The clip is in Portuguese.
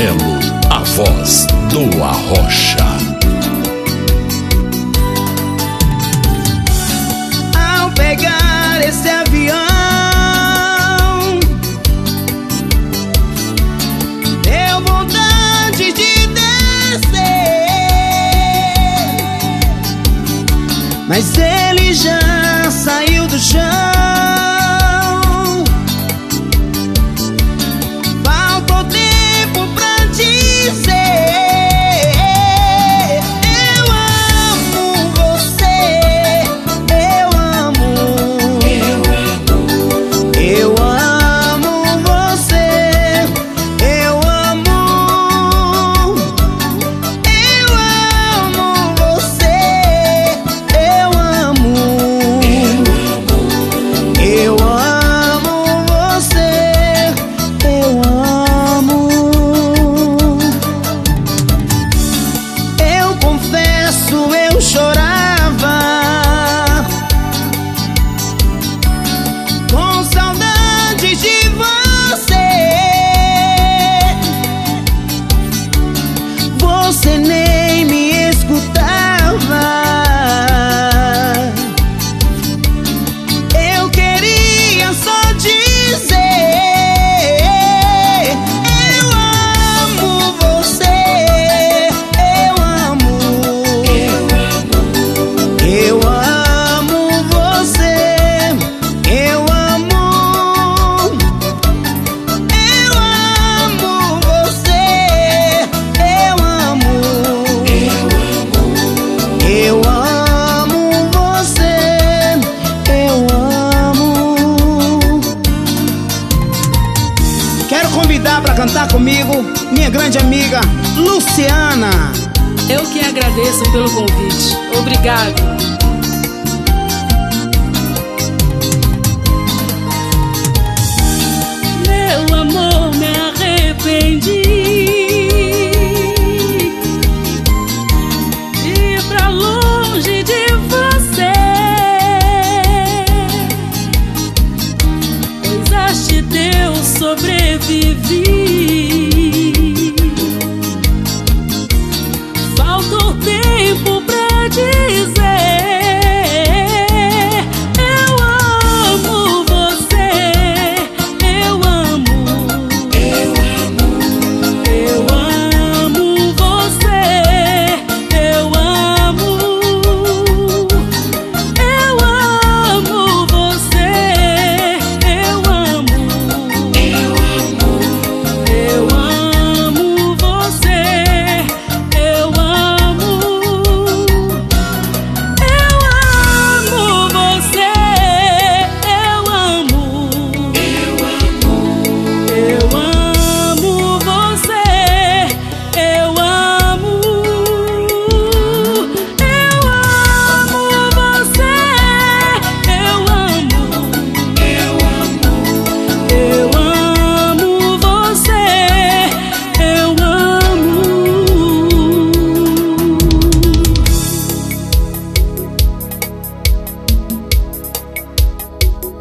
Melo, a voz do Arrocha. Ao pegar esse avião, deu vontade de descer, mas ele já saiu do chão. Faltou tempo pra dizer: eu amo você, eu amo, eu amo você, eu amo, eu amo você, eu amo, eu amo você, eu amo. Eu confesso, eu chorava com saudade de você. Você nem me escutava. Eu queria só dizer: eu amo você, eu amo, eu amo você, eu amo, eu amo você, eu amo, eu amo você, eu amo. Quero convidar para cantar comigo minha grande amiga Luciana. Eu que agradeço pelo convite. Obrigado. Meu amor,